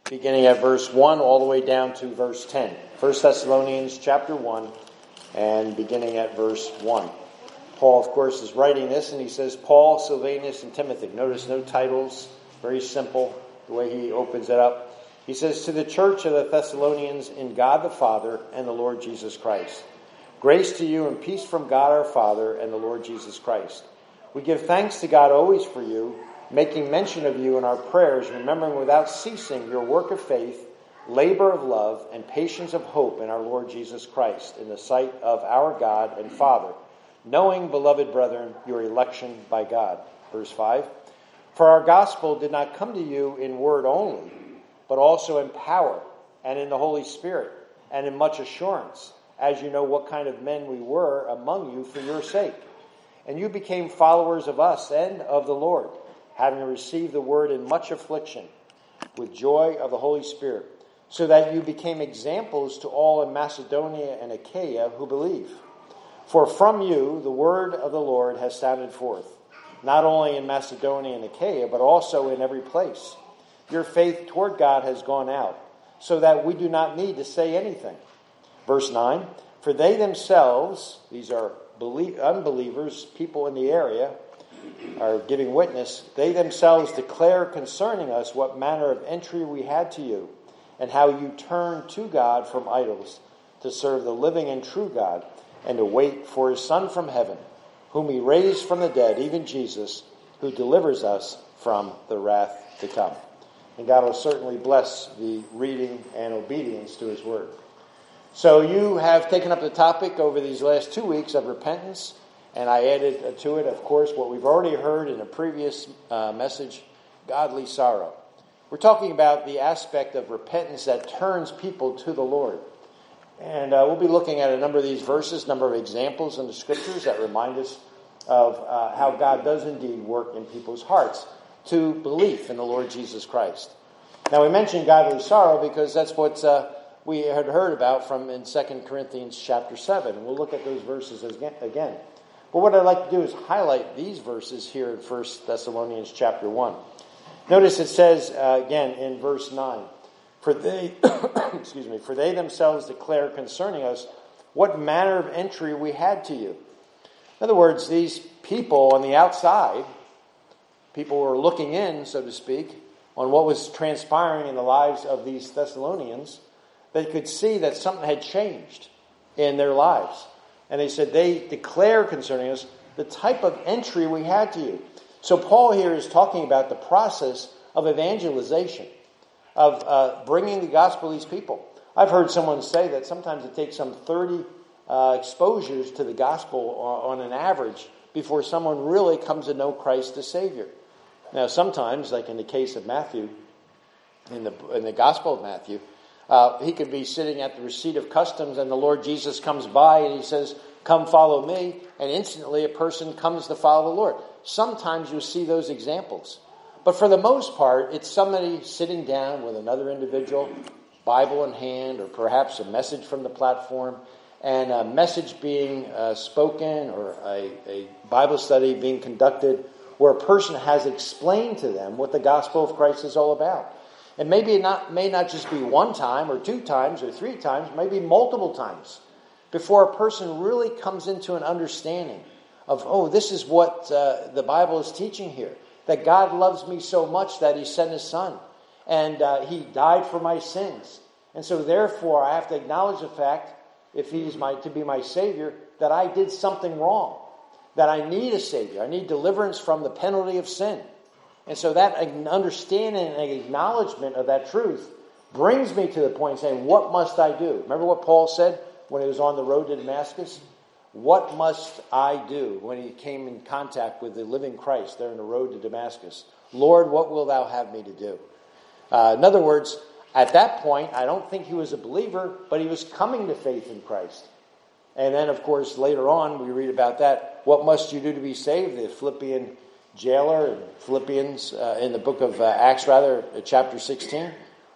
beginning at verse 1 all the way down to verse 10. 1 Thessalonians chapter 1 and beginning at verse 1. Paul, of course, is writing this, and he says, Paul, Silvanus, and Timothy. Notice no titles, very simple, the way he opens it up. He says, to the church of the Thessalonians in God the Father and the Lord Jesus Christ. Grace to you and peace from God our Father and the Lord Jesus Christ. We give thanks to God always for you, making mention of you in our prayers, remembering without ceasing your work of faith, labor of love, and patience of hope in our Lord Jesus Christ, in the sight of our God and Father, knowing, beloved brethren, your election by God. Verse 5, for our gospel did not come to you in word only, but also in power, and in the Holy Spirit, and in much assurance, as you know what kind of men we were among you for your sake. And you became followers of us and of the Lord, having received the word in much affliction, with joy of the Holy Spirit, so that you became examples to all in Macedonia and Achaia who believe. For from you the word of the Lord has sounded forth, not only in Macedonia and Achaia, but also in every place. Your faith toward God has gone out, so that we do not need to say anything. Verse 9, for they themselves, these are unbelievers, people in the area, are giving witness, they themselves declare concerning us what manner of entry we had to you, and how you turned to God from idols, to serve the living and true God, and to wait for his Son from heaven, whom he raised from the dead, even Jesus, who delivers us from the wrath to come. And God will certainly bless the reading and obedience to his word. So you have taken up the topic over these last 2 weeks of repentance, and I added to it, of course, what we've already heard in a previous message, godly sorrow. We're talking about the aspect of repentance that turns people to the Lord. And we'll be looking at a number of these verses, a number of examples in the scriptures that remind us of how God does indeed work in people's hearts to belief in the Lord Jesus Christ. Now, we mentioned godly sorrow because that's what we had heard about from in 2 Corinthians chapter 7. And we'll look at those verses again. But what I'd like to do is highlight these verses here in 1 Thessalonians chapter 1. Notice it says, again, in verse 9, for they, for they themselves declare concerning us what manner of entry we had to you. In other words, these people on the outside, people were looking in, so to speak, on what was transpiring in the lives of these Thessalonians. They could see that something had changed in their lives. And they said, they declare concerning us the type of entry we had to you. So Paul here is talking about the process of evangelization, of bringing the gospel to these people. I've heard someone say that sometimes it takes some 30 exposures to the gospel on an average before someone really comes to know Christ as Savior. Now, sometimes, like in the case of Matthew, in the Gospel of Matthew, he could be sitting at the receipt of customs and the Lord Jesus comes by and he says, come follow me, and instantly a person comes to follow the Lord. Sometimes you see those examples. But for the most part, it's somebody sitting down with another individual, Bible in hand, or perhaps a message from the platform, and a message being spoken or a Bible study being conducted where a person has explained to them what the gospel of Christ is all about. And maybe it may not just be one time or 2 times or 3 times, maybe multiple times before a person really comes into an understanding of, oh, this is what the Bible is teaching here, that God loves me so much that he sent his Son, and he died for my sins. And so therefore I have to acknowledge the fact, if he's to be my Savior, that I did something wrong, that I need a Savior. I need deliverance from the penalty of sin. And so that understanding and acknowledgement of that truth brings me to the point of saying, what must I do? Remember what Paul said when he was on the road to Damascus? What must I do when he came in contact with the living Christ there on the road to Damascus? Lord, what will thou have me to do? In other words, at that point, I don't think he was a believer, but he was coming to faith in Christ. And then, of course, later on, we read about that. What must you do to be saved? The Philippian jailer in Philippians, in the book of Acts, chapter 16.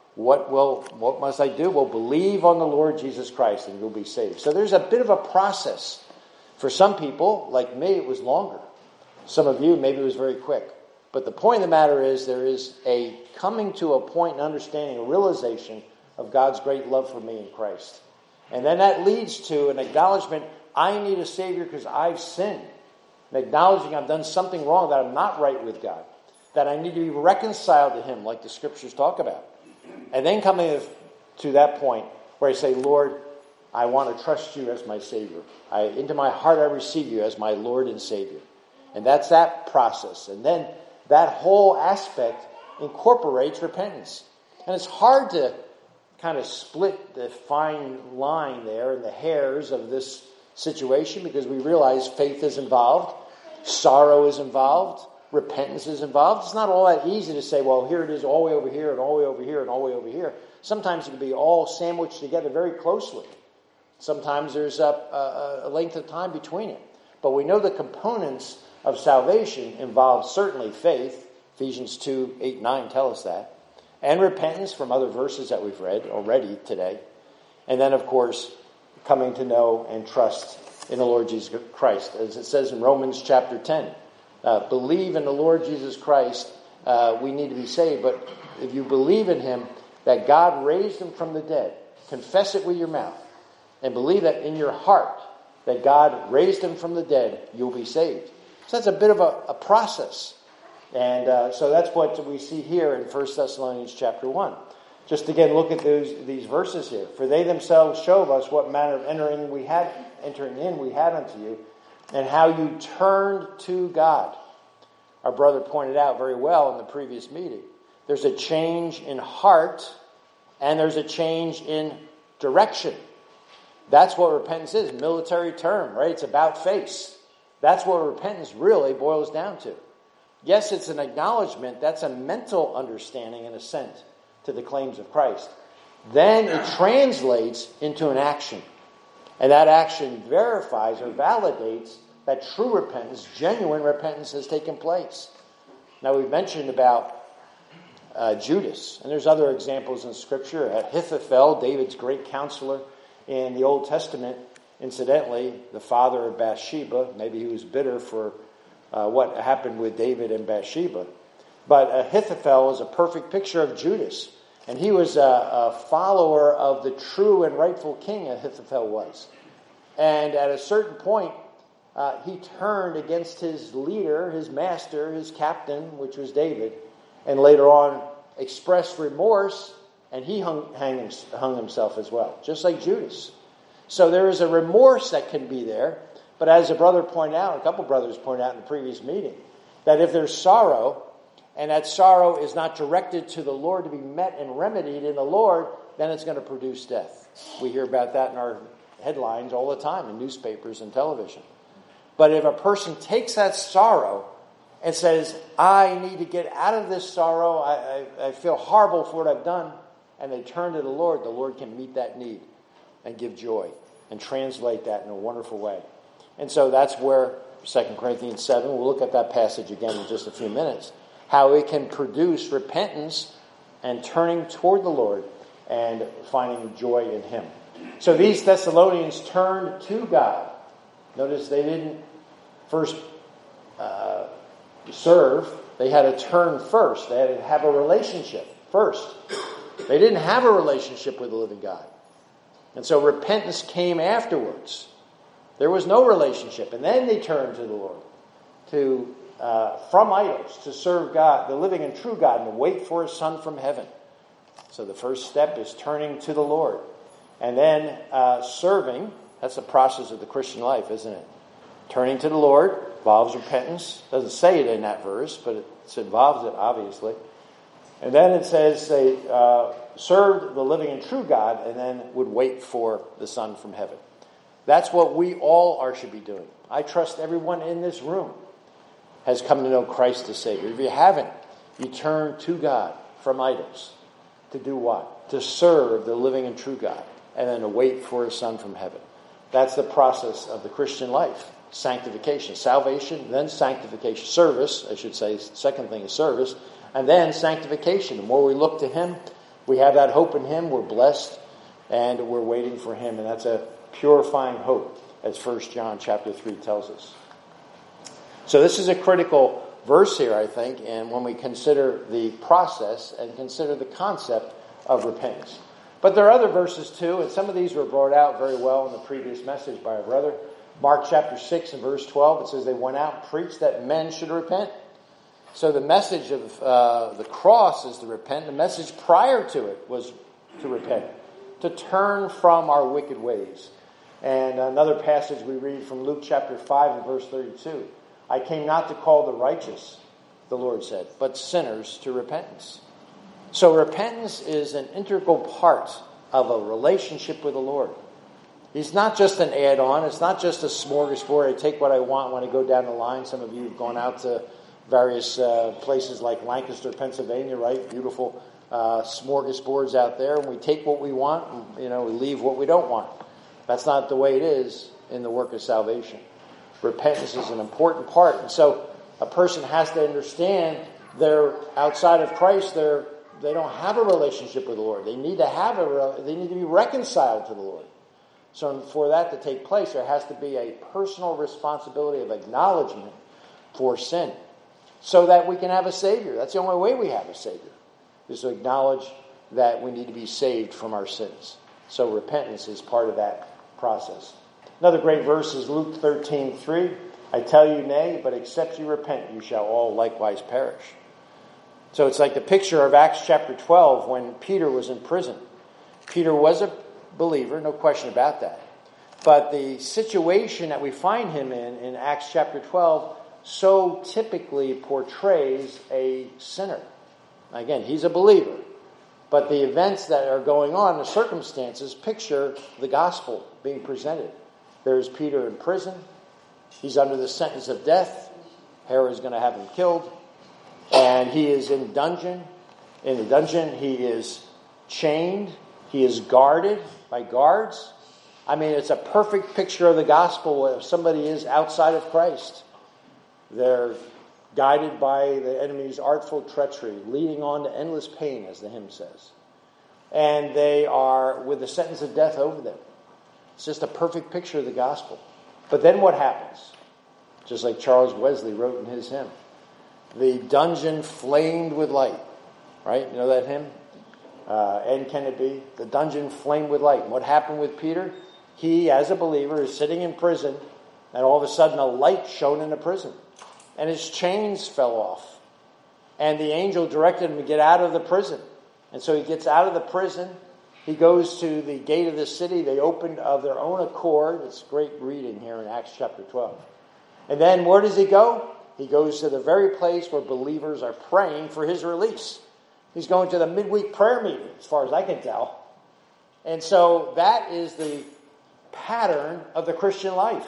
What must I do? Well, believe on the Lord Jesus Christ and you'll be saved. So there's a bit of a process. For some people, like me, it was longer. Some of you, maybe it was very quick. But the point of the matter is there is a coming to a point and understanding, a realization of God's great love for me in Christ. And then that leads to an acknowledgement, I need a Savior because I've sinned. And acknowledging I've done something wrong, that I'm not right with God. That I need to be reconciled to Him like the Scriptures talk about. And then coming to that point where I say, Lord, I want to trust you as my Savior. Into my heart I receive you as my Lord and Savior. And that's that process. And then that whole aspect incorporates repentance. And it's hard to kind of split the fine line there and the hairs of this situation because we realize faith is involved, sorrow is involved, repentance is involved. It's not all that easy to say, well, here it is all the way over here and all the way over here and all the way over here. Sometimes it can be all sandwiched together very closely. Sometimes there's a length of time between it. But we know the components of salvation involve certainly faith. Ephesians 2, 8, 9 tell us that. And repentance from other verses that we've read already today. And then, of course, coming to know and trust in the Lord Jesus Christ. As it says in Romans chapter 10, believe in the Lord Jesus Christ. We need to be saved. But if you believe in Him, that God raised Him from the dead, confess it with your mouth, and believe that in your heart that God raised Him from the dead, you'll be saved. So that's a bit of a process. And so that's what we see here in 1 Thessalonians chapter 1. Just again, look at these verses here. For they themselves show us what manner of entering in we had unto you, and how you turned to God. Our brother pointed out very well in the previous meeting. There's a change in heart, and there's a change in direction. That's what repentance is, military term, right? It's about face. That's what repentance really boils down to. Yes, it's an acknowledgement. That's a mental understanding and assent to the claims of Christ. Then it translates into an action. And that action verifies or validates that true repentance, genuine repentance has taken place. Now we've mentioned about Judas. And there's other examples in Scripture. Ahithophel, David's great counselor in the Old Testament, incidentally, the father of Bathsheba. Maybe he was bitter for what happened with David and Bathsheba. But Ahithophel is a perfect picture of Judas. And he was a follower of the true and rightful king, Ahithophel was. And at a certain point, he turned against his leader, his master, his captain, which was David, and later on expressed remorse, and he hung himself as well, just like Judas. So there is a remorse that can be there. But as a brother pointed out, a couple brothers pointed out in the previous meeting, that if there's sorrow, and that sorrow is not directed to the Lord to be met and remedied in the Lord, then it's going to produce death. We hear about that in our headlines all the time in newspapers and television. But if a person takes that sorrow and says, I need to get out of this sorrow, I feel horrible for what I've done, and they turn to the Lord can meet that need and give joy and translate that in a wonderful way. And so that's where 2 Corinthians 7, we'll look at that passage again in just a few minutes, how it can produce repentance and turning toward the Lord and finding joy in Him. So these Thessalonians turned to God. Notice they didn't first serve. They had to turn first. They had to have a relationship first. They didn't have a relationship with the living God. And so repentance came afterwards. There was no relationship. And then they turned to the Lord from idols to serve God, the living and true God, and to wait for His Son from heaven. So the first step is turning to the Lord. And then serving, that's the process of the Christian life, isn't it? Turning to the Lord involves repentance. Doesn't say it in that verse, but it involves it, obviously. And then it says they served the living and true God and then would wait for the Son from heaven. That's what we all should be doing. I trust everyone in this room has come to know Christ as Savior. If you haven't, you turn to God from idols. To do what? To serve the living and true God and then to wait for His Son from heaven. That's the process of the Christian life. Sanctification. Salvation, then sanctification. Service, I should say. Second thing is service. And then sanctification. The more we look to Him, we have that hope in Him. We're blessed and we're waiting for Him. And that's a purifying hope, as 1 John chapter 3 tells us. So this is a critical verse here, I think, and when we consider the process and consider the concept of repentance. But there are other verses too, and some of these were brought out very well in the previous message by our brother. Mark chapter 6 and verse 12, it says they went out and preached that men should repent. So the message of the cross is to repent. The message prior to it was to repent, to turn from our wicked ways. And another passage we read from Luke chapter 5 and verse 32. I came not to call the righteous, the Lord said, but sinners to repentance. So repentance is an integral part of a relationship with the Lord. He's not just an add-on. It's not just a smorgasbord. I take what I want when I go down the line. Some of you have gone out to various places like Lancaster, Pennsylvania, right? Beautiful smorgasbords out there. And we take what we want and, we leave what we don't want. That's not the way it is in the work of salvation. Repentance is an important part. And so a person has to understand they're outside of Christ. They don't have a relationship with the Lord. They need to be reconciled to the Lord. So for that to take place, there has to be a personal responsibility of acknowledgement for sin so that we can have a Savior. That's the only way we have a Savior, is to acknowledge that we need to be saved from our sins. So repentance is part of that process. Another great verse is Luke 13:3. I tell you, nay, but except you repent, you shall all likewise perish. So it's like the picture of Acts chapter 12 when Peter was in prison. Peter was a believer, no question about that. But the situation that we find him in Acts chapter 12 so typically portrays a sinner. Again, he's a believer. But the events that are going on, the circumstances, picture the gospel being presented. There's Peter in prison. He's under the sentence of death. Herod's going to have him killed. And he is in the dungeon. He is chained. He is guarded by guards. I mean, it's a perfect picture of the gospel where somebody is outside of Christ. They're guided by the enemy's artful treachery, leading on to endless pain, as the hymn says. And they are with the sentence of death over them. It's just a perfect picture of the gospel. But then what happens? Just like Charles Wesley wrote in his hymn. The dungeon flamed with light. Right? You know that hymn? And can it be? The dungeon flamed with light. And what happened with Peter? He, as a believer, is sitting in prison, and all of a sudden a light shone in the prison. And his chains fell off. And the angel directed him to get out of the prison. And so he gets out of the prison. He goes to the gate of the city. They opened of their own accord. It's great reading here in Acts chapter 12. And then where does he go? He goes to the very place where believers are praying for his release. He's going to the midweek prayer meeting, as far as I can tell. And so that is the pattern of the Christian life.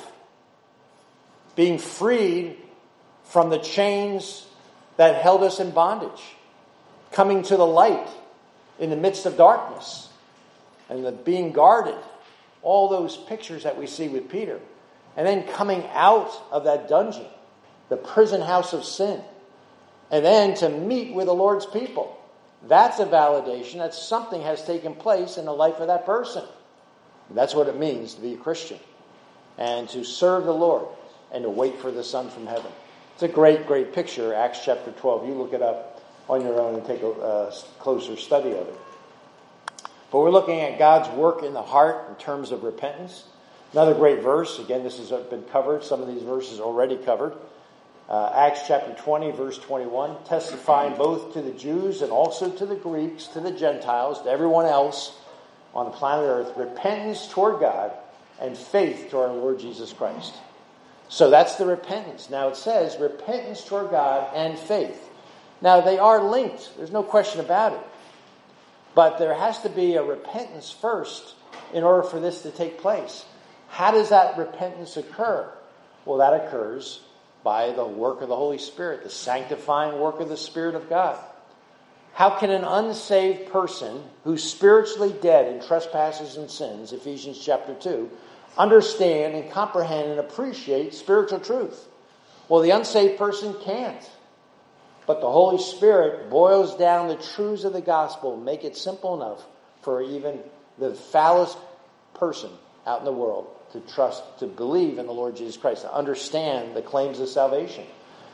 Being freed from the chains that held us in bondage. Coming to the light in the midst of darkness. And being guarded. All those pictures that we see with Peter. And then coming out of that dungeon. The prison house of sin. And then to meet with the Lord's people. That's a validation that something has taken place in the life of that person. And that's what it means to be a Christian. And to serve the Lord. And to wait for the Son from heaven. It's a great, great picture, Acts chapter 12. You look it up on your own and take a closer study of it. But we're looking at God's work in the heart in terms of repentance. Another great verse. Again, this has been covered. Some of these verses already covered. Acts chapter 20, verse 21. Testifying both to the Jews and also to the Greeks, to the Gentiles, to everyone else on the planet Earth, repentance toward God and faith to our Lord Jesus Christ. So that's the repentance. Now it says repentance toward God and faith. Now they are linked. There's no question about it. But there has to be a repentance first in order for this to take place. How does that repentance occur? Well, that occurs by the work of the Holy Spirit, the sanctifying work of the Spirit of God. How can an unsaved person who's spiritually dead in trespasses and sins, Ephesians chapter 2, understand and comprehend and appreciate spiritual truth? Well, the unsaved person can't. But the Holy Spirit boils down the truths of the gospel, make it simple enough for even the foulest person out in the world to trust, to believe in the Lord Jesus Christ, to understand the claims of salvation.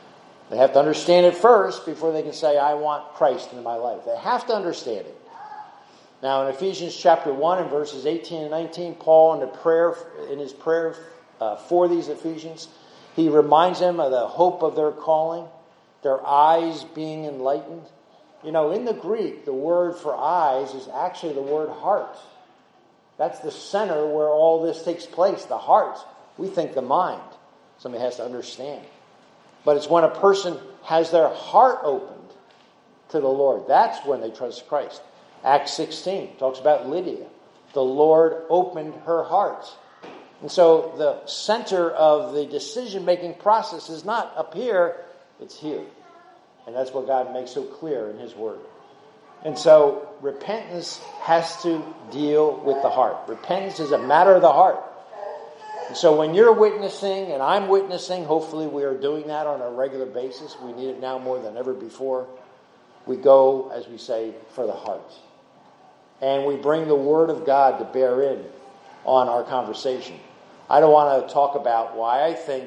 They have to understand it first before they can say, I want Christ in my life. They have to understand it. Now, in Ephesians chapter 1 and verses 18 and 19, Paul, in his prayer for these Ephesians, he reminds them of the hope of their calling, their eyes being enlightened. In the Greek, the word for eyes is actually the word heart. That's the center where all this takes place, the heart. We think the mind. Somebody has to understand. But it's when a person has their heart opened to the Lord. That's when they trust Christ. Acts 16 talks about Lydia. The Lord opened her heart. And so the center of the decision-making process is not up here, it's here. And that's what God makes so clear in His Word. And so repentance has to deal with the heart. Repentance is a matter of the heart. And so when you're witnessing and I'm witnessing, hopefully we are doing that on a regular basis. We need it now more than ever before. We go, as we say, for the heart. And we bring the Word of God to bear in on our conversation. I don't want to talk about why I think,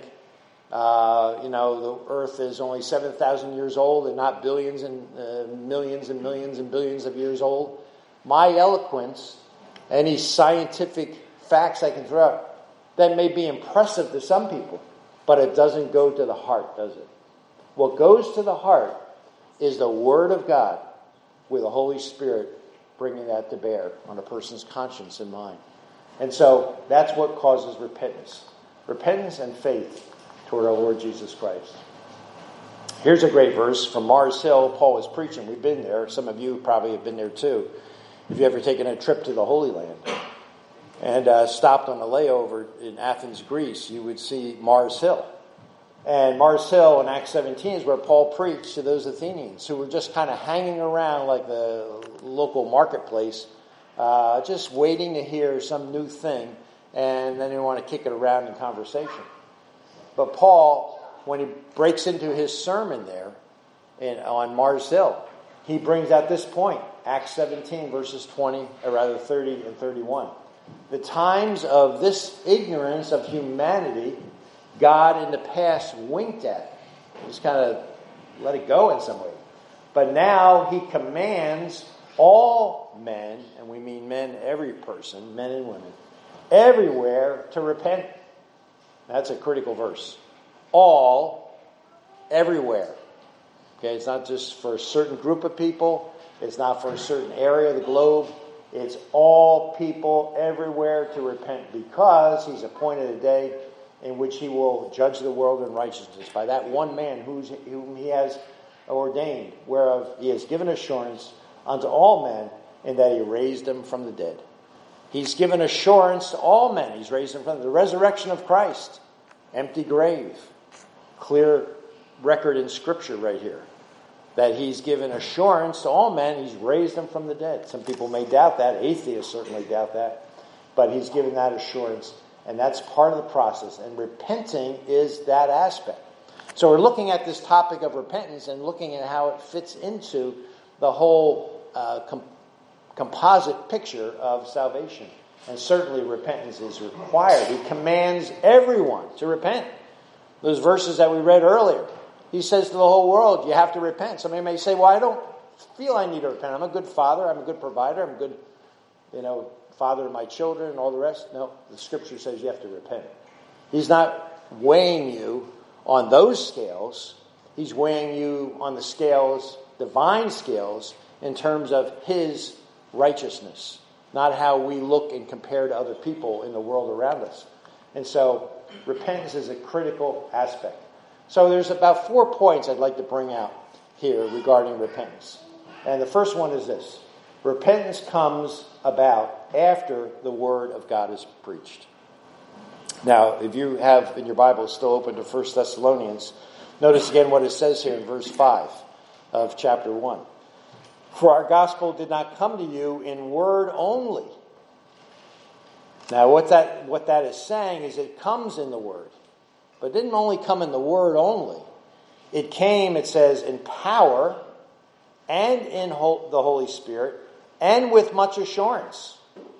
the earth is only 7,000 years old and not billions and millions and millions and billions of years old. My eloquence, any scientific facts I can throw out, that may be impressive to some people, but it doesn't go to the heart, does it? What goes to the heart is the Word of God with the Holy Spirit bringing that to bear on a person's conscience and mind. And so that's what causes repentance. Repentance and faith toward our Lord Jesus Christ. Here's a great verse from Mars Hill. Paul was preaching. We've been there. Some of you probably have been there too. If you've ever taken a trip to the Holy Land and stopped on a layover in Athens, Greece, you would see Mars Hill. And Mars Hill in Acts 17 is where Paul preached to those Athenians who were just kind of hanging around like the local marketplace, just waiting to hear some new thing, and then they want to kick it around in conversation. But Paul, when he breaks into his sermon there on Mars Hill, he brings out this point, Acts 17, verses 30 and 31. The times of this ignorance of humanity, God in the past winked at. Just kind of let it go in some way. But now He commands all men, and we mean men, every person, men and women, everywhere to repent. That's a critical verse. All, everywhere. Okay, it's not just for a certain group of people. It's not for a certain area of the globe. It's all people everywhere to repent, because He's appointed a day in which He will judge the world in righteousness by that one man whom He has ordained, whereof He has given assurance unto all men, in that He raised them from the dead. He's given assurance to all men. He's raised them from the resurrection of Christ. Empty grave. Clear record in Scripture right here. That He's given assurance to all men. He's raised them from the dead. Some people may doubt that. Atheists certainly doubt that. But He's given that assurance. And that's part of the process. And repenting is that aspect. So we're looking at this topic of repentance and looking at how it fits into the whole composite picture of salvation. And certainly repentance is required. He commands everyone to repent. Those verses that we read earlier. He says to the whole world, you have to repent. Somebody may say, well, I don't feel I need to repent. I'm a good father. I'm a good provider. I'm a good, father to my children and all the rest. No, the Scripture says you have to repent. He's not weighing you on those scales. He's weighing you on the scales, divine scales, in terms of His righteousness, not how we look and compare to other people in the world around us. And so repentance is a critical aspect. So there's about 4 points I'd like to bring out here regarding repentance. And the first one is this. Repentance comes about after the Word of God is preached. Now, if you have in your Bible still open to 1 Thessalonians, notice again what it says here in verse 5 of chapter 1. For our gospel did not come to you in word only. Now, what that is saying is it comes in the Word. But it didn't only come in the Word only. It came, it says, in power and in the Holy Spirit and with much assurance.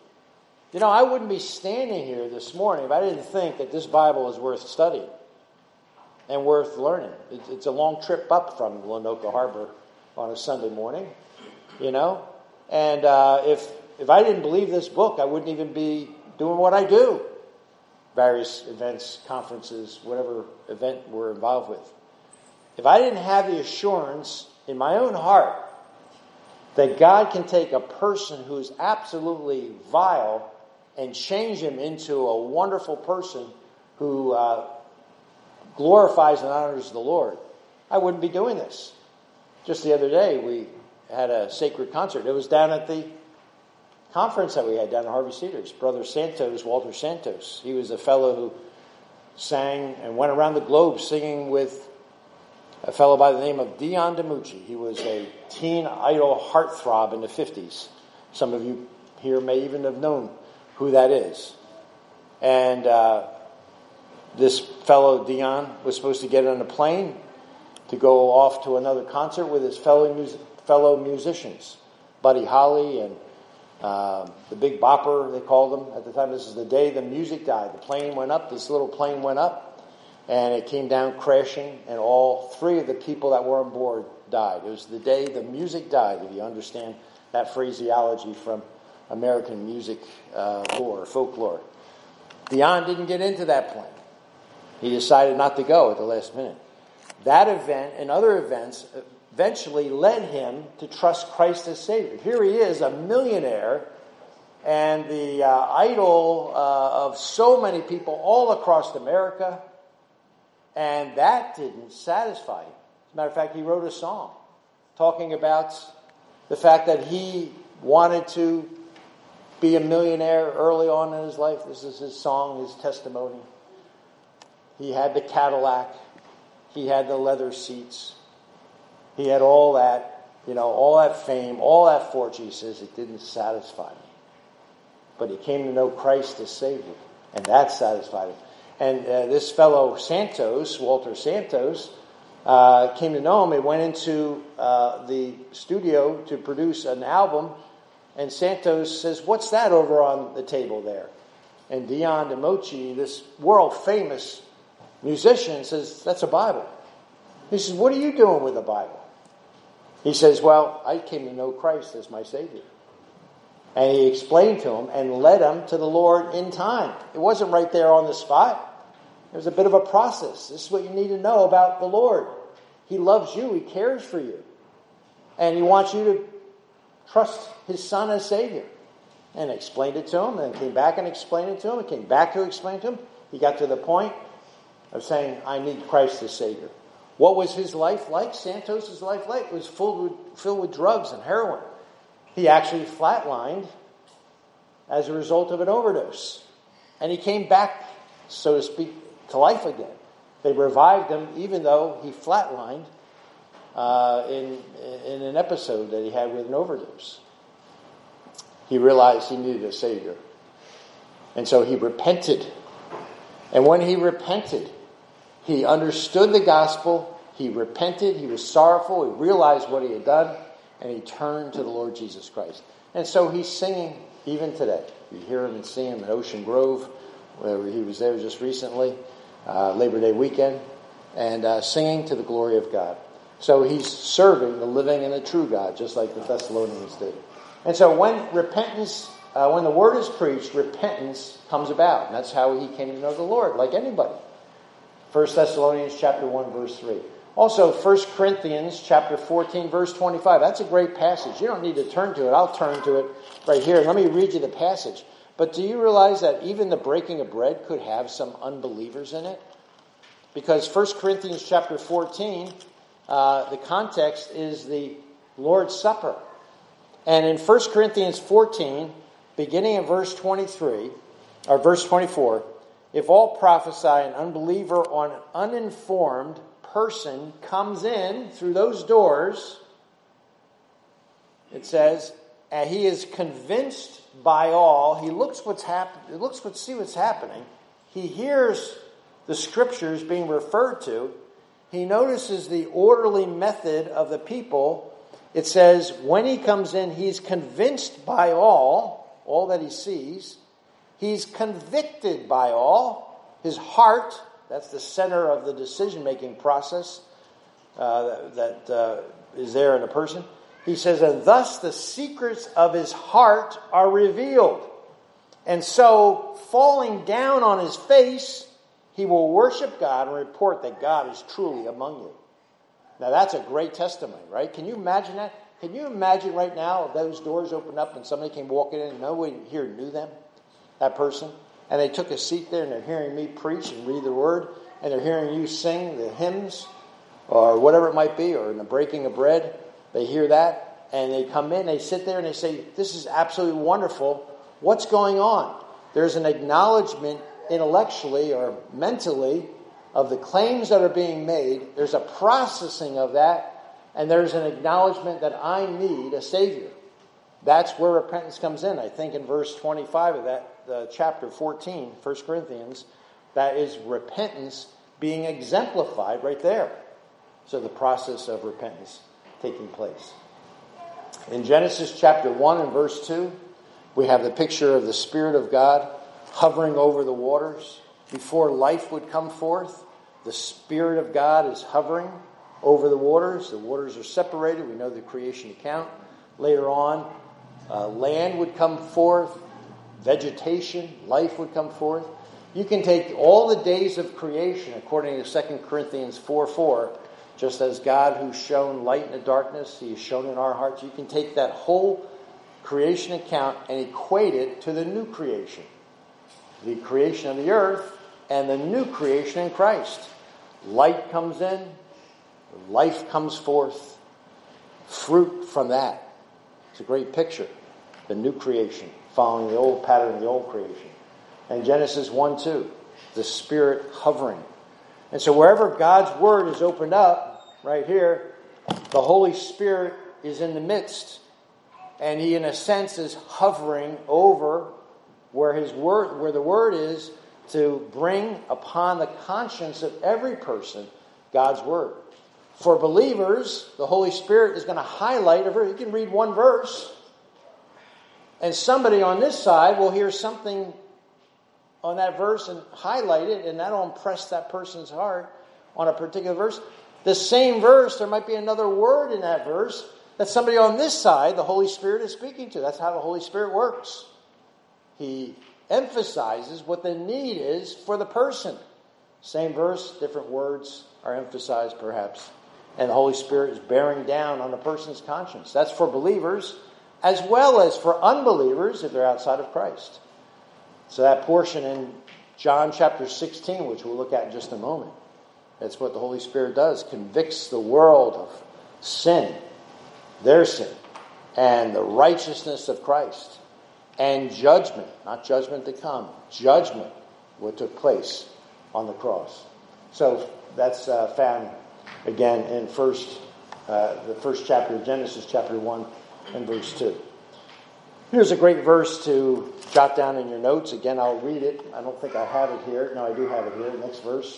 I wouldn't be standing here this morning if I didn't think that this Bible is worth studying. and worth learning. It's a long trip up from Lenoka Harbor on a Sunday morning, you know. And if I didn't believe this book, I wouldn't even be doing what I do. Various events, conferences, whatever event we're involved with. If I didn't have the assurance in my own heart that God can take a person who's absolutely vile and change him into a wonderful person who glorifies and honors the Lord, I wouldn't be doing this. Just the other day, we had a sacred concert. It was down at the conference that we had down at Harvey Cedars. Brother Santos, Walter Santos, he was a fellow who sang and went around the globe singing with a fellow by the name of Dion DiMucci. He was a teen idol heartthrob in the 50s. Some of you here may even have known who that is. And this fellow Dion was supposed to get on a plane to go off to another concert with his fellow musicians, Buddy Holly and the Big Bopper, they called him at the time. This is the day the music died. The plane went up, this little plane went up, and it came down crashing, and all three of the people that were on board died. It was the day the music died, if you understand that phraseology from American music lore, folklore. Dion didn't get into that plane. He decided not to go at the last minute. That event and other events eventually led him to trust Christ as Savior. Here he is, a millionaire, and the idol of so many people all across America, and that didn't satisfy him. As a matter of fact, he wrote a song talking about the fact that he wanted to be a millionaire early on in his life. This is his song, his testimony. He had the Cadillac. He had the leather seats. He had all that, all that fame, all that fortune. He says, it didn't satisfy me. But he came to know Christ as Savior, and that satisfied him. And this fellow Santos, Walter Santos, came to know him. He went into the studio to produce an album, and Santos says, what's that over on the table there? And Dion DiMucci, this world-famous musician, says, that's a Bible. He says, what are you doing with the Bible? He says, well, I came to know Christ as my Savior. And he explained to him and led him to the Lord in time. It wasn't right there on the spot. It was a bit of a process. This is what you need to know about the Lord. He loves you. He cares for you. And he wants you to trust his Son as Savior. And explained it to him, and came back and explained it to him, and came back to explain to him. He got to the point of saying, I need Christ as Savior. What was his life like? Santos' life like? It was filled with drugs and heroin. He actually flatlined as a result of an overdose. And he came back, so to speak, to life again. They revived him even though he flatlined in an episode that he had with an overdose. He realized he needed a Savior. And so he repented. And when he repented, he understood the gospel. He repented. He was sorrowful. He realized what he had done. And he turned to the Lord Jesus Christ. And so he's singing even today. You hear him and see him at Ocean Grove, where he was there just recently, Labor Day weekend, and singing to the glory of God. So he's serving the living and the true God, just like the Thessalonians did. And so when repentance, when the word is preached, repentance comes about. And that's how he came to know the Lord, like anybody. 1 Thessalonians chapter 1, verse 3. Also, 1 Corinthians chapter 14, verse 25. That's a great passage. You don't need to turn to it. I'll turn to it right here. Let me read you the passage. But do you realize that even the breaking of bread could have some unbelievers in it? Because 1 Corinthians chapter 14, the context is the Lord's Supper. And in 1 Corinthians 14, beginning in verse 23, or verse 24, if all prophesy, an unbeliever or an uninformed person comes in through those doors, it says, and he is convinced by all. He looks see what's happening. He hears the scriptures being referred to. He notices the orderly method of the people. It says, when he comes in, he's convinced by all that he sees. He's convicted by all. His heart That's the center of the decision-making process that is there in a person. He says, and thus the secrets of his heart are revealed. And so, falling down on his face, he will worship God and report that God is truly among you. Now that's a great testimony, right? Can you imagine that? Can you imagine right now if those doors opened up and somebody came walking in and nobody here knew them, that person, and they took a seat there and they're hearing me preach and read the word, and they're hearing you sing the hymns or whatever it might be, or in the breaking of bread, they hear that, and they come in, they sit there and they say, this is absolutely wonderful. What's going on? There's an acknowledgement intellectually or mentally of the claims that are being made. There's a processing of that, and there's an acknowledgement that I need a Savior. That's where repentance comes in. I think in verse 25 of that chapter 14, 1 Corinthians, that is repentance being exemplified right there. So the process of repentance taking place. In Genesis chapter 1 and verse 2, we have the picture of the Spirit of God hovering over the waters. Before life would come forth, the Spirit of God is hovering over the waters. The waters are separated. We know the creation account. Later on, land would come forth, vegetation, life would come forth. You can take all the days of creation, according to 2 Corinthians 4:4, just as God who's shown light in the darkness, he is shown in our hearts. You can take that whole creation account and equate it to the new creation. The creation of the earth and the new creation in Christ. Light comes in, life comes forth, fruit from that. It's a great picture. The new creation, following the old pattern of the old creation. And Genesis 1:2, the Spirit hovering. And so wherever God's Word is opened up, right here, the Holy Spirit is in the midst. And he, in a sense, is hovering over where the Word is, to bring upon the conscience of every person God's Word. For believers, the Holy Spirit is going to highlight a verse. You can read one verse, and somebody on this side will hear something on that verse and highlight it, and that'll impress that person's heart on a particular verse. The same verse, there might be another word in that verse that somebody on this side, the Holy Spirit, is speaking to. That's how the Holy Spirit works. He emphasizes what the need is for the person. Same verse, different words are emphasized perhaps. And the Holy Spirit is bearing down on a person's conscience. That's for believers as well as for unbelievers if they're outside of Christ. So that portion in John chapter 16, which we'll look at in just a moment, that's what the Holy Spirit does. Convicts the world of sin, their sin, and the righteousness of Christ. And judgment, not judgment to come, judgment, what took place on the cross. So that's found again in the first chapter of Genesis, chapter 1 and verse 2. Here's a great verse to jot down in your notes. Again, I'll read it. I don't think I have it here. No, I do have it here. Next verse.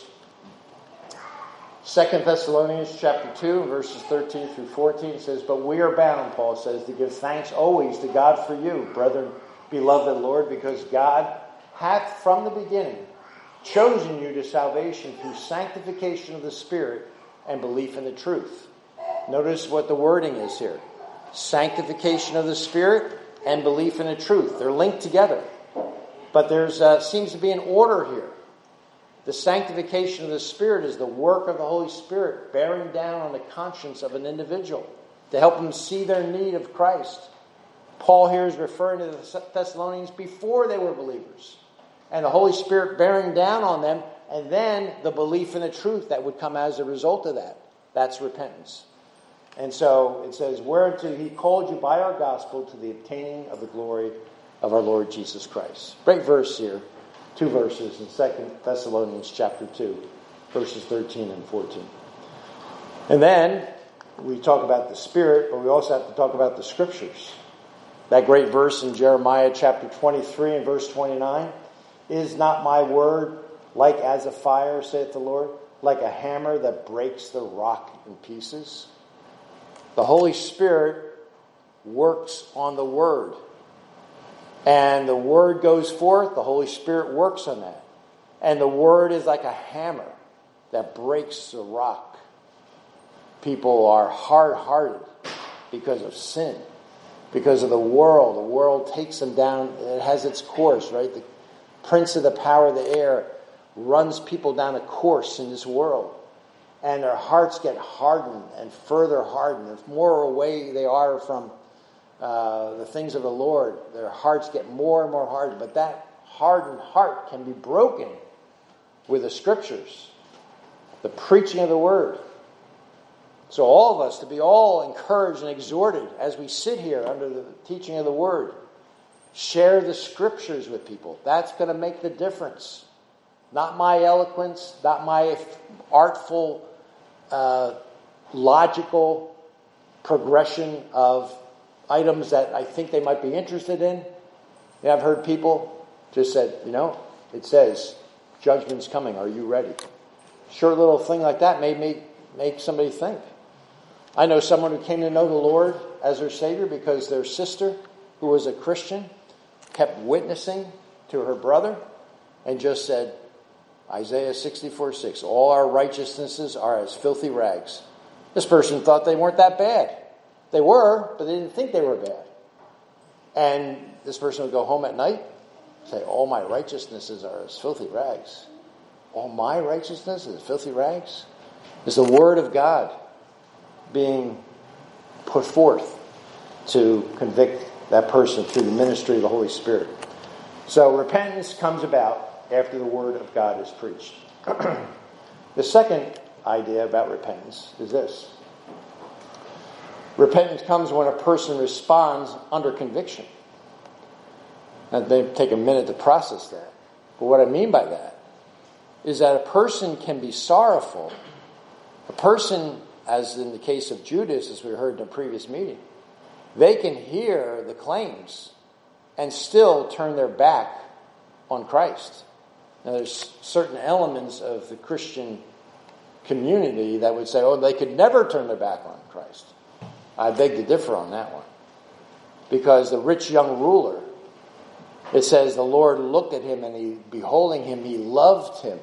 2 Thessalonians chapter 2, verses 13 through 14 says, but we are bound, Paul says, to give thanks always to God for you, brethren, beloved of the Lord, because God hath from the beginning chosen you to salvation through sanctification of the Spirit and belief in the truth. Notice what the wording is here. Sanctification of the Spirit and belief in the truth. They're linked together. But there's seems to be an order here. The sanctification of the Spirit is the work of the Holy Spirit bearing down on the conscience of an individual to help them see their need of Christ. Paul here is referring to the Thessalonians before they were believers. And the Holy Spirit bearing down on them, and then the belief in the truth that would come as a result of that. That's repentance. And so it says, whereunto he called you by our gospel to the obtaining of the glory of our Lord Jesus Christ. Great verse here. 2 verses in 2 Thessalonians chapter 2, verses 13 and 14. And then we talk about the Spirit, but we also have to talk about the Scriptures. That great verse in Jeremiah chapter 23 and verse 29. Is not my word like as a fire, saith the Lord, like a hammer that breaks the rock in pieces? The Holy Spirit works on the Word. And the Word goes forth, the Holy Spirit works on that. And the word is like a hammer that breaks the rock. People are hard-hearted because of sin, because of the world. The world takes them down. It has its course, right? The prince of the power of the air runs people down a course in this world. And their hearts get hardened and further hardened. The more away they are from the things of the Lord, their hearts get more and more hardened. But that hardened heart can be broken with the Scriptures, the preaching of the Word. So all of us to be all encouraged and exhorted as we sit here under the teaching of the Word. Share the Scriptures with people. That's going to make the difference. Not my eloquence, not my artful, logical progression of items that I think they might be interested in. Yeah, I've heard people just said, it says, judgment's coming. Are you ready? Short little thing like that may make somebody think. I know someone who came to know the Lord as their Savior because their sister, who was a Christian, kept witnessing to her brother and just said, Isaiah 64:6, all our righteousnesses are as filthy rags. This person thought they weren't that bad. They were, but they didn't think they were bad. And this person would go home at night, say, all my righteousnesses are as filthy rags. All my righteousness is filthy rags? Is the Word of God being put forth to convict that person through the ministry of the Holy Spirit. So repentance comes about after the Word of God is preached. The second idea about repentance is this. Repentance comes when a person responds under conviction. Now, it may take a minute to process that. But what I mean by that is that a person can be sorrowful. A person, as in the case of Judas, as we heard in a previous meeting, they can hear the claims and still turn their back on Christ. Now, there's certain elements of the Christian community that would say, they could never turn their back on Christ. I beg to differ on that one. Because the rich young ruler, it says the Lord looked at him and beholding him, he loved him.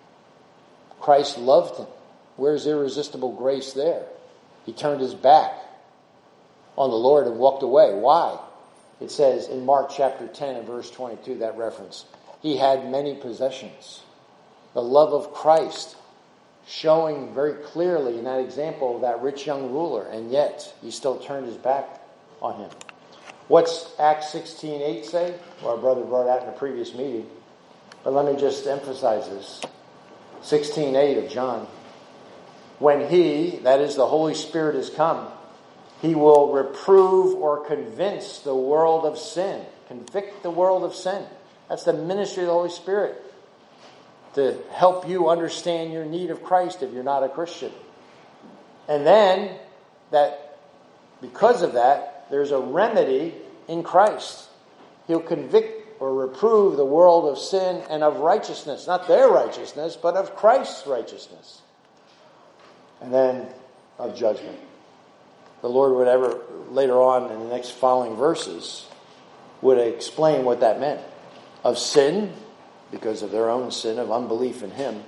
Christ loved him. Where's irresistible grace there? He turned his back on the Lord and walked away. Why? It says in Mark chapter 10 and verse 22, that reference, he had many possessions. The love of Christ showing very clearly in that example of that rich young ruler, and yet he still turned his back on him. What's Acts 16:8 say? Well, our brother brought out in a previous meeting, but let me just emphasize this. 16:8 of John. When he, that is the Holy Spirit, has come, he will reprove or convince the world of sin. Convict the world of sin. That's the ministry of the Holy Spirit. To help you understand your need of Christ if you're not a Christian. And then, that because of that, there's a remedy in Christ. He'll convict or reprove the world of sin and of righteousness. Not their righteousness, but of Christ's righteousness. And then of judgment. The Lord would ever, later on in the next following verses, would explain what that meant. Of sin, because of their own sin of unbelief in Him.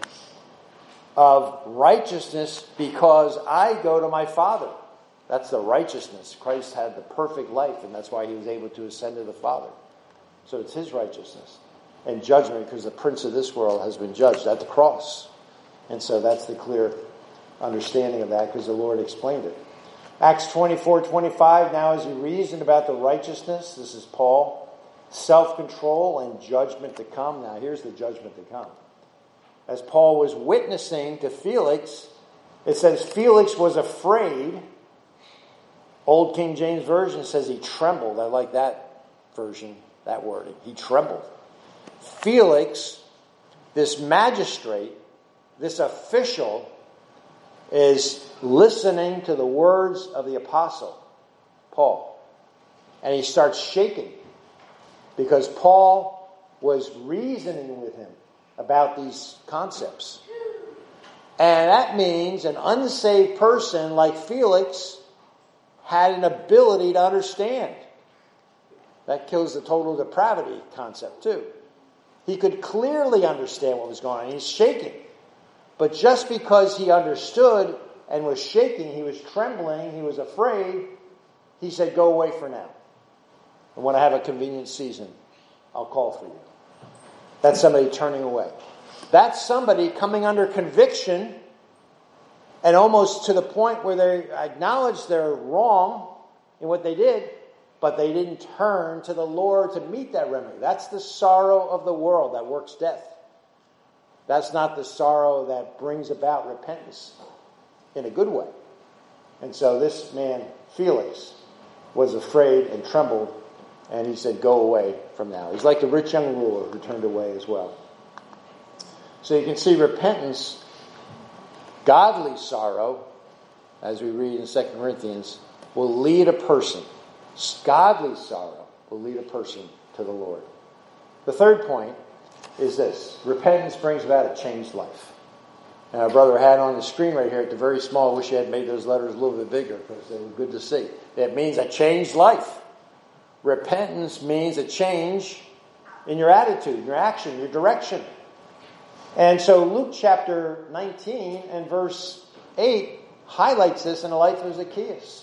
Of righteousness, because I go to my Father. That's the righteousness. Christ had the perfect life, and that's why He was able to ascend to the Father. So it's His righteousness. And judgment, because the prince of this world has been judged at the cross. And so that's the clear understanding of that, because the Lord explained it. Acts 24:25, now as he reasoned about the righteousness, this is Paul, self-control and judgment to come. Now here's the judgment to come. As Paul was witnessing to Felix, it says Felix was afraid. Old King James Version says he trembled. I like that version, that wording. He trembled. Felix, this magistrate, this official, is listening to the words of the apostle, Paul. And he starts shaking because Paul was reasoning with him about these concepts. And that means an unsaved person like Felix had an ability to understand. That kills the total depravity concept too. He could clearly understand what was going on. He's shaking. But just because he understood and was shaking, he was trembling, he was afraid, he said, go away for now. And when I have a convenient season, I'll call for you. That's somebody turning away. That's somebody coming under conviction and almost to the point where they acknowledge they're wrong in what they did, but they didn't turn to the Lord to meet that remedy. That's the sorrow of the world that works death. That's not the sorrow that brings about repentance in a good way. And so this man, Felix, was afraid and trembled, and he said, go away from now. He's like the rich young ruler who turned away as well. So you can see repentance, godly sorrow, as we read in 2 Corinthians, will lead a person. Godly sorrow will lead a person to the Lord. The third point is this. Repentance brings about a changed life. And our brother had on the screen right here at the very small, I wish he had made those letters a little bit bigger because they were good to see. It means a changed life. Repentance means a change in your attitude, your action, your direction. And so Luke chapter 19 and verse 8 highlights this in the life of Zacchaeus.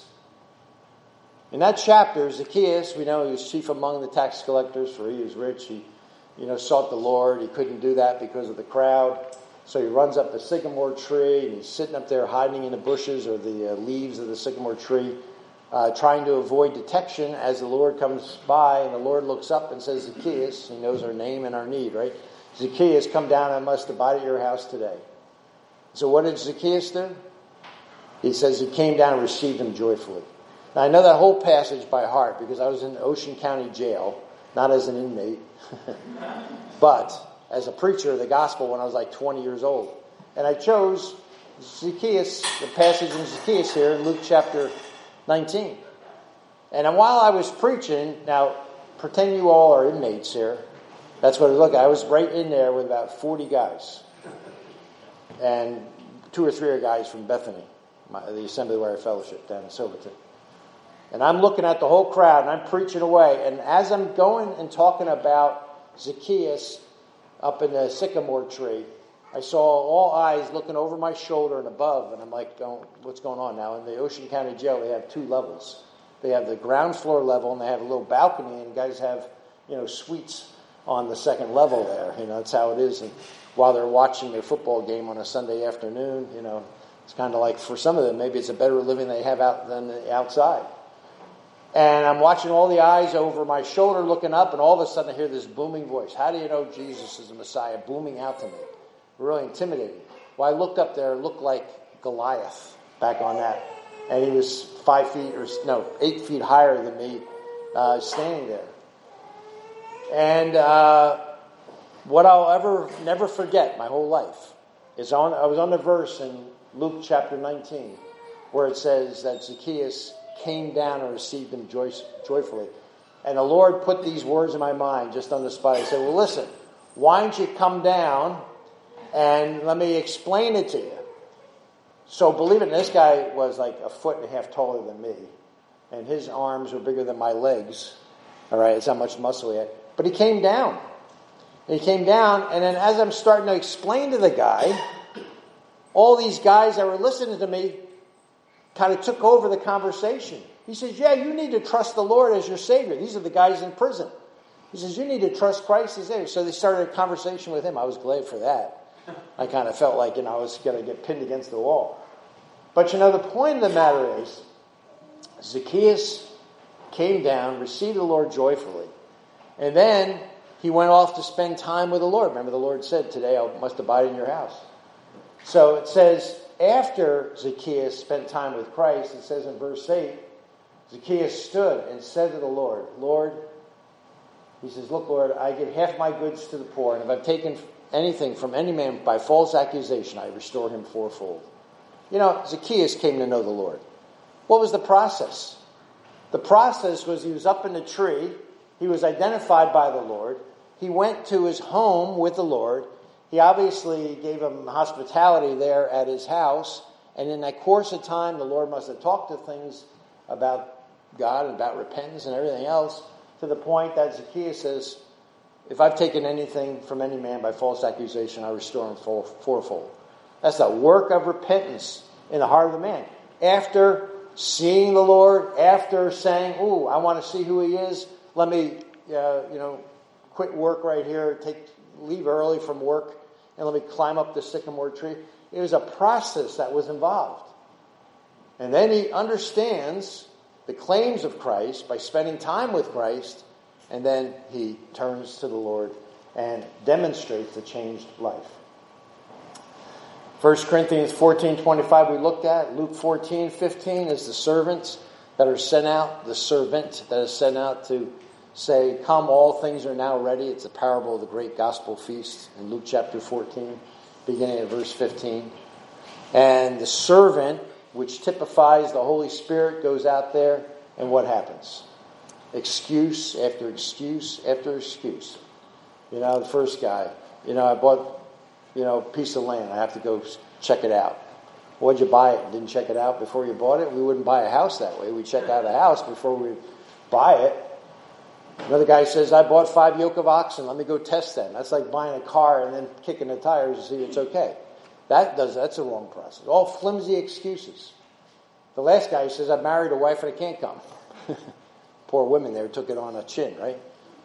In that chapter, Zacchaeus, we know he was chief among the tax collectors, for he was rich. He sought the Lord. He couldn't do that because of the crowd. So he runs up the sycamore tree, and he's sitting up there hiding in the bushes or the leaves of the sycamore tree, trying to avoid detection as the Lord comes by, and the Lord looks up and says, Zacchaeus, he knows our name and our need, right? Zacchaeus, come down, I must abide at your house today. So what did Zacchaeus do? He says he came down and received him joyfully. Now I know that whole passage by heart because I was in Ocean County Jail, not as an inmate, but as a preacher of the gospel when I was like 20 years old. And I chose Zacchaeus, the passage in Zacchaeus here in Luke chapter 19. And while I was preaching, now pretend you all are inmates here. That's what it looked like. I was right in there with about 40 guys. And 2 or 3 are guys from Bethany, the Assembly where I fellowship down in Silverton. And I'm looking at the whole crowd and I'm preaching away. And as I'm going and talking about Zacchaeus up in the sycamore tree, I saw all eyes looking over my shoulder and above. And I'm like, what's going on now? In the Ocean County Jail, they have 2 levels. They have the ground floor level and they have a little balcony. And guys have, suites on the second level there. That's how it is. And while they're watching their football game on a Sunday afternoon, it's kind of like for some of them, maybe it's a better living they have out than outside. And I'm watching all the eyes over my shoulder looking up, and all of a sudden I hear this booming voice. How do you know Jesus is the Messiah? Booming out to me. Really intimidating. Well, I looked up there, it looked like Goliath back on that. And he was 8 feet higher than me, standing there. And what I'll never forget my whole life is I was on the verse in Luke chapter 19 where it says that Zacchaeus came down and received him joyfully. And the Lord put these words in my mind just on the spot. He said, well, listen, why don't you come down and let me explain it to you. So believe it, this guy was like 1.5 feet taller than me. And his arms were bigger than my legs. All right, that's how much muscle he had. But he came down. And then as I'm starting to explain to the guy, all these guys that were listening to me kind of took over the conversation. He says, yeah, you need to trust the Lord as your Savior. These are the guys in prison. He says, you need to trust Christ as Savior. So they started a conversation with him. I was glad for that. I kind of felt like, I was going to get pinned against the wall. But the point of the matter is, Zacchaeus came down, received the Lord joyfully. And then he went off to spend time with the Lord. Remember, the Lord said, today I must abide in your house. So it says, after Zacchaeus spent time with Christ, it says in verse 8, Zacchaeus stood and said to the Lord, he says, look, Lord, I give half my goods to the poor, and if I've taken anything from any man by false accusation, I restore him fourfold. Zacchaeus came to know the Lord. What was the process? The process was he was up in the tree. He was identified by the Lord. He went to his home with the Lord. He obviously gave him hospitality there at his house. And in that course of time, the Lord must have talked to things about God and about repentance and everything else, to the point that Zacchaeus says, if I've taken anything from any man by false accusation, I restore him fourfold. That's the work of repentance in the heart of the man. After seeing the Lord, after saying, "Ooh, I want to see who He is. Let me, quit work right here. Leave early from work, and let me climb up the sycamore tree." It was a process that was involved, and then he understands the claims of Christ by spending time with Christ, and then he turns to the Lord and demonstrates the changed life. 1 Corinthians 14:25 we looked at. Luke 14:15 is the servants that are sent out, the servant that is sent out to say, "Come, all things are now ready." It's a parable of the great gospel feast in Luke chapter 14, beginning at verse 15. And the servant, which typifies the Holy Spirit, goes out there, and what happens? Excuse after excuse after excuse. The first guy, I bought a piece of land. I have to go check it out. Why'd you buy it? Didn't check it out before you bought it? We wouldn't buy a house that way. We check out a house before we buy it. Another guy says, "I bought 5 yoke of oxen. Let me go test them." That's like buying a car and then kicking the tires to see if it's okay. That's a wrong process. All flimsy excuses. The last guy says, "I married a wife and I can't come." Poor women there took it on a chin, right?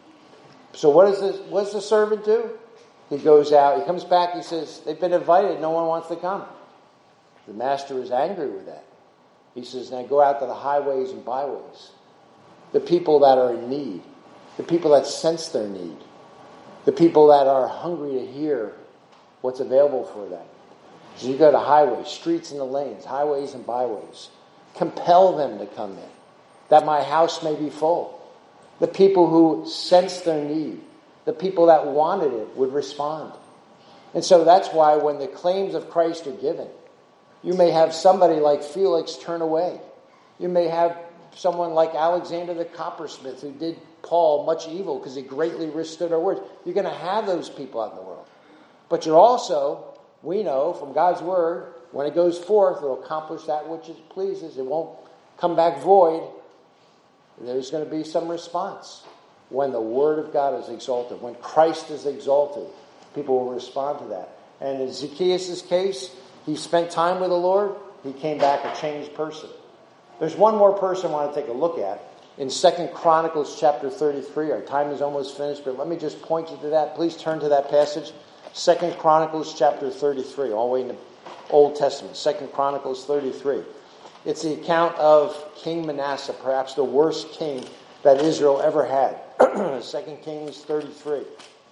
So what does the servant do? He goes out, he comes back, he says, "They've been invited, no one wants to come." The master is angry with that. He says, "Now go out to the highways and byways." The people that are in need, the people that sense their need, the people that are hungry to hear what's available for them. So you go to highways, streets and the lanes, highways and byways. Compel them to come in, that my house may be full. The people who sense their need, the people that wanted it, would respond. And so that's why when the claims of Christ are given, you may have somebody like Felix turn away. You may have someone like Alexander the coppersmith who did Paul much evil because he greatly withstood our words. You're going to have those people out in the world. But you're also, we know from God's word, when it goes forth, it'll accomplish that which it pleases. It won't come back void. There's going to be some response. When the word of God is exalted, when Christ is exalted, people will respond to that. And in Zacchaeus' case, he spent time with the Lord. He came back a changed person. There's one more person I want to take a look at. In 2 Chronicles chapter 33, our time is almost finished, but let me just point you to that. Please turn to that passage. 2 Chronicles chapter 33, all the way in the Old Testament. 2 Chronicles 33. It's the account of King Manasseh, perhaps the worst king that Israel ever had. 2 Kings 33.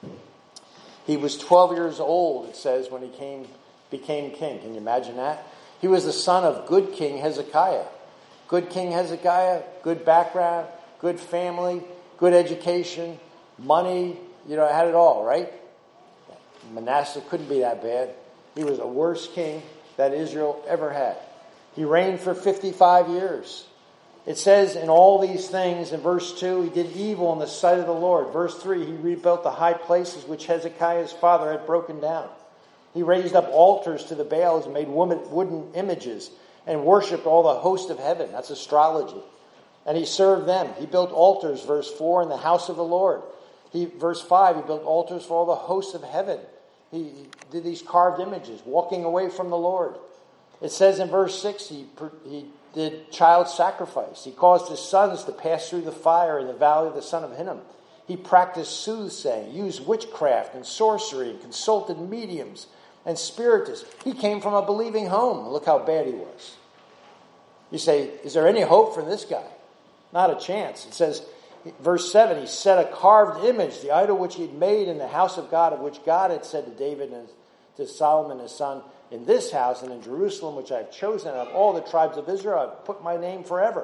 He was 12 years old, it says, when he became king. Can you imagine that? He was the son of good King Hezekiah. Good King Hezekiah, good background, good family, good education, money, had it all, right? Manasseh couldn't be that bad. He was the worst king that Israel ever had. He reigned for 55 years. It says in all these things, in verse 2, he did evil in the sight of the Lord. Verse 3, he rebuilt the high places which Hezekiah's father had broken down. He raised up altars to the Baals and made wooden images and worshipped all the host of heaven. That's astrology. And he served them. He built altars, verse 4, in the house of the Lord. Verse 5, he built altars for all the hosts of heaven. He did these carved images, walking away from the Lord. It says in verse 6, he did child sacrifice. He caused his sons to pass through the fire in the valley of the son of Hinnom. He practiced soothsaying, used witchcraft and sorcery, and consulted mediums and spiritists. He came from a believing home. Look how bad he was. You say, is there any hope for this guy? Not a chance. It says, verse 7, he set a carved image, the idol which he had made in the house of God, of which God had said to David and to Solomon his son, in this house and in Jerusalem, which I have chosen out of all the tribes of Israel, I've put my name forever.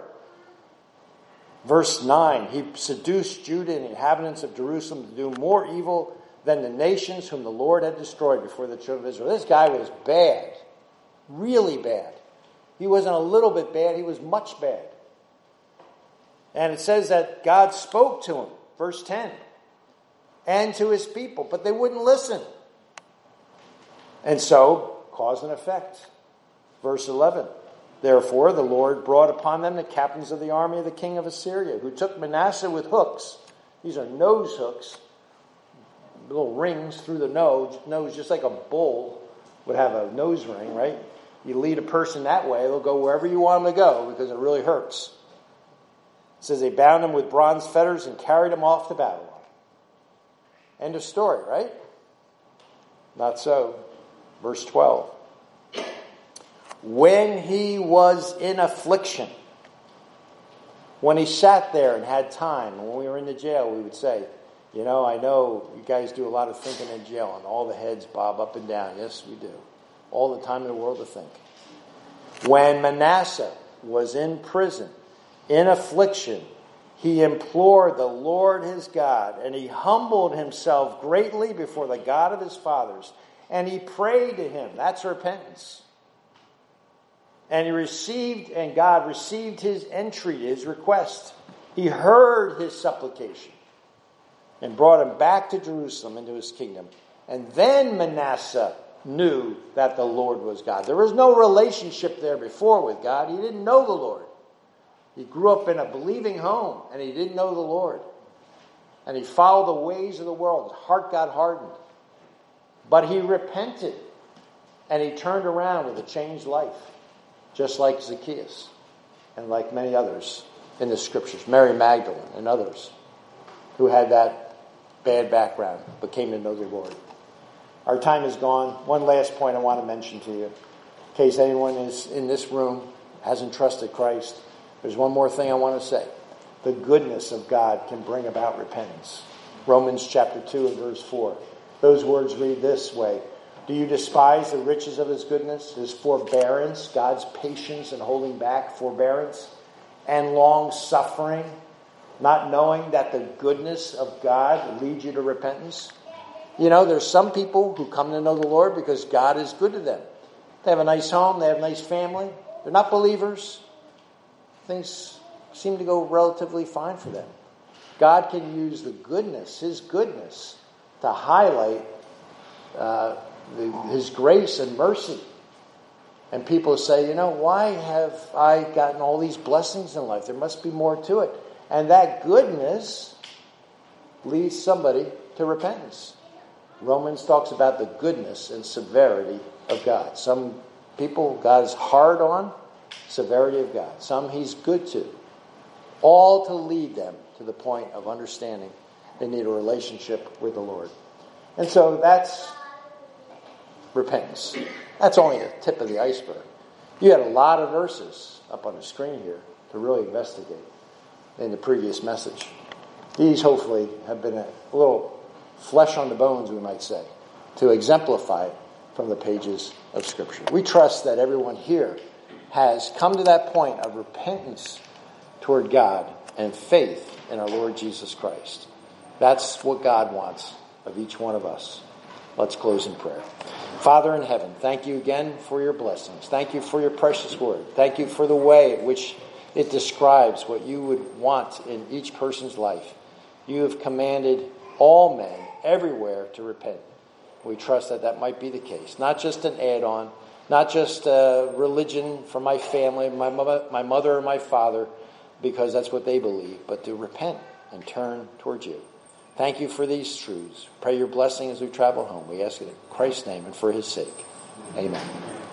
Verse 9, he seduced Judah and the inhabitants of Jerusalem to do more evil than the nations whom the Lord had destroyed before the children of Israel. This guy was bad. Really bad. He wasn't a little bit bad, he was much bad. And it says that God spoke to him, verse 10, and to his people, but they wouldn't listen. And so, cause and effect. Verse 11, therefore the Lord brought upon them the captains of the army of the king of Assyria, who took Manasseh with hooks. These are nose hooks, little rings through the nose, just like a bull would have a nose ring, right? You lead a person that way, they'll go wherever you want them to go because it really hurts. It says they bound him with bronze fetters and carried him off to Babylon. End of story, right? Not so. Verse 12. When he was in affliction, when he sat there and had time, and when we were in the jail, we would say, I know you guys do a lot of thinking in jail, and all the heads bob up and down. Yes, we do. All the time in the world to think. When Manasseh was in prison, in affliction, he implored the Lord his God, and he humbled himself greatly before the God of his fathers, and he prayed to him. That's repentance. And God received his entreaty, his request. He heard his supplication and brought him back to Jerusalem into his kingdom. And then Manasseh knew that the Lord was God. There was no relationship there before with God. He didn't know the Lord. He grew up in a believing home, and he didn't know the Lord. And he followed the ways of the world. His heart got hardened. But he repented, and he turned around with a changed life, just like Zacchaeus and like many others in the scriptures, Mary Magdalene and others who had that bad background but came to know the Lord. Our time is gone. One last point I want to mention to you, in case anyone is in this room hasn't trusted Christ. There's one more thing I want to say. The goodness of God can bring about repentance. Romans chapter 2 and verse 4. Those words read this way. Do you despise the riches of his goodness, his forbearance, God's patience and holding back, forbearance, and long suffering, not knowing that the goodness of God leads you to repentance? There's some people who come to know the Lord because God is good to them. They have a nice home, they have a nice family. They're not believers. Things seem to go relatively fine for them. God can use the goodness, his goodness, to highlight his grace and mercy. And people say, why have I gotten all these blessings in life? There must be more to it. And that goodness leads somebody to repentance. Romans talks about the goodness and severity of God. Some people God is hard on, severity of God. Some he's good to. All to lead them to the point of understanding they need a relationship with the Lord. And so that's repentance. That's only the tip of the iceberg. You had a lot of verses up on the screen here to really investigate in the previous message. These hopefully have been a little flesh on the bones, we might say, to exemplify from the pages of Scripture. We trust that everyone here has come to that point of repentance toward God and faith in our Lord Jesus Christ. That's what God wants of each one of us. Let's close in prayer. Father in heaven, thank you again for your blessings. Thank you for your precious word. Thank you for the way in which it describes what you would want in each person's life. You have commanded all men everywhere to repent. We trust that that might be the case. Not just an add-on, not just religion for my family, my mother and my father, because that's what they believe, but to repent and turn towards you. Thank you for these truths. Pray your blessing as we travel home. We ask it in Christ's name and for his sake. Amen.